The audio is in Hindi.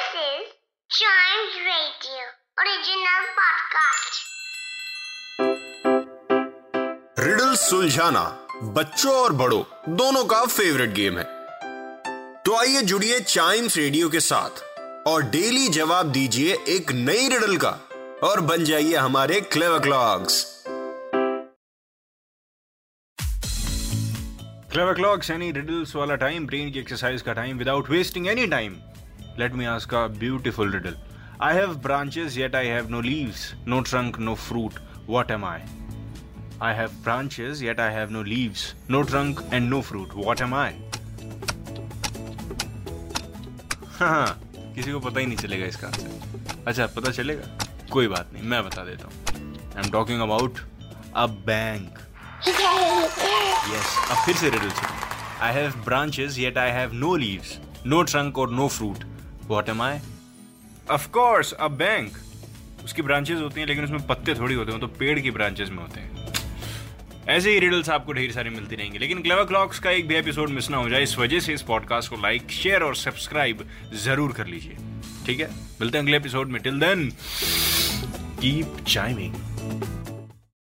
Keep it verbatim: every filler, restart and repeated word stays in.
This is Chimes Radio original podcast. Riddle सुलझाना बच्चों और बड़ों दोनों का फेवरेट गेम है। तो आइए जुड़िए चाइम्स रेडियो के साथ और डेली जवाब दीजिए एक नई रिडल का और बन जाइए हमारे क्लेवर क्लॉक्स। क्लेवर क्लॉक्स यानी रिडल्स वाला टाइम, ब्रेन की एक्सरसाइज का time. Without wasting any time, let me ask a beautiful riddle. I have branches yet I have no leaves, no trunk, no fruit. What am I? I have branches yet I have no leaves, no trunk and no fruit. What am I? हाँ, किसी को पता ही नहीं चलेगा इसका आंसर। अच्छा, पता चलेगा? कोई बात नहीं, मैं बता देता हूँ। I'm talking about a bank. Yes, अब फिर से रिडल सुनो। I have branches yet I have no leaves, no trunk or no fruit. What am I? Of course, a bank. उसकी ब्रांचेस होती हैं लेकिन उसमें पत्ते थोड़ी होते हैं, तो पेड़ की ब्रांचेस में होते हैं। ऐसे ही रिडल्स आपको ढेर सारी मिलती रहेंगी, लेकिन क्लेवर क्लॉक्स का एक भी एपिसोड मिस ना हो जाए, इस वजह से इस पॉडकास्ट को लाइक, शेयर और सब्सक्राइब जरूर कर लीजिए। ठीक है, मिलते हैं अगले एपिसोड में। Till then keep chiming.